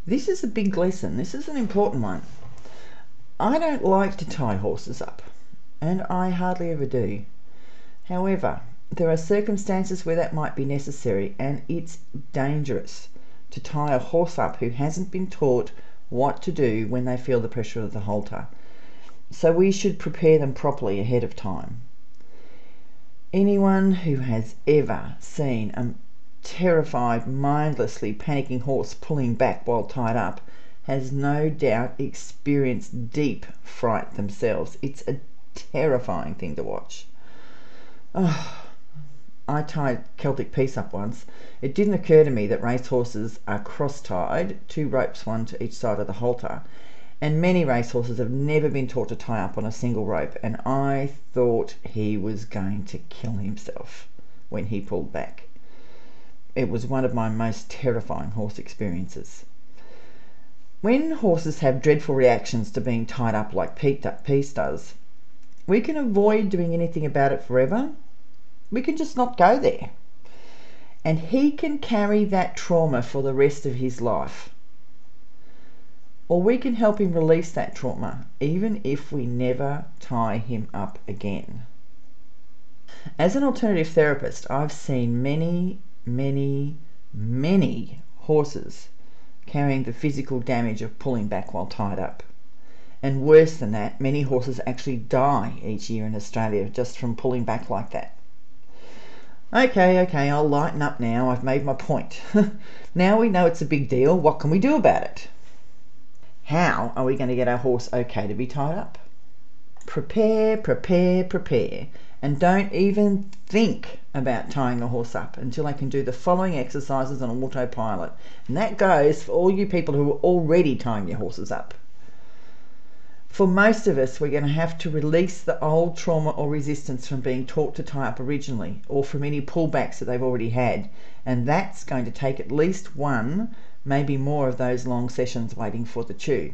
This is a big lesson. This is an important one. I don't like to tie horses up, and I hardly ever do. However, there are circumstances where that might be necessary, and it's dangerous to tie a horse up who hasn't been taught what to do when they feel the pressure of the halter. So we should prepare them properly ahead of time. Anyone who has ever seen a terrified, mindlessly panicking horse pulling back while tied up has no doubt experienced deep fright themselves. It's a terrifying thing to watch. I tied Celtic Peace up once. It didn't occur to me that racehorses are cross-tied, 2 ropes, 1 to each side of the halter, and many racehorses have never been taught to tie up on a single rope, and I thought he was going to kill himself when he pulled back. It was one of my most terrifying horse experiences. When horses have dreadful reactions to being tied up like Peace does, we can avoid doing anything about it forever. We can just not go there. And he can carry that trauma for the rest of his life. Or we can help him release that trauma, even if we never tie him up again. As an alternative therapist, I've seen many horses carrying the physical damage of pulling back while tied up. And worse than that, many horses actually die each year in Australia just from pulling back like that. Okay, I'll lighten up now. I've made my point. Now we know it's a big deal. What can we do about it? How are we going to get our horse okay to be tied up? Prepare, and don't even think about tying a horse up until they can do the following exercises on autopilot. And that goes for all you people who are already tying your horses up. For most of us, we're going to have to release the old trauma or resistance from being taught to tie up originally, or from any pullbacks that they've already had, and that's going to take at least 1, maybe more of those long sessions waiting for the chew.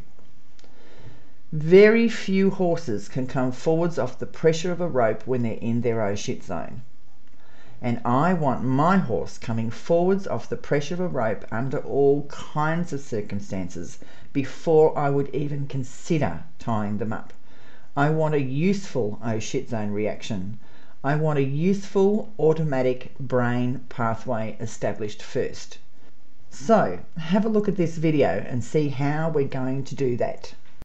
Very few horses can come forwards off the pressure of a rope when they're in their oh shit zone. And I want my horse coming forwards off the pressure of a rope under all kinds of circumstances before I would even consider tying them up. I want a useful oh shit zone reaction. I want a useful automatic brain pathway established first. So have a look at this video and see how we're going to do that.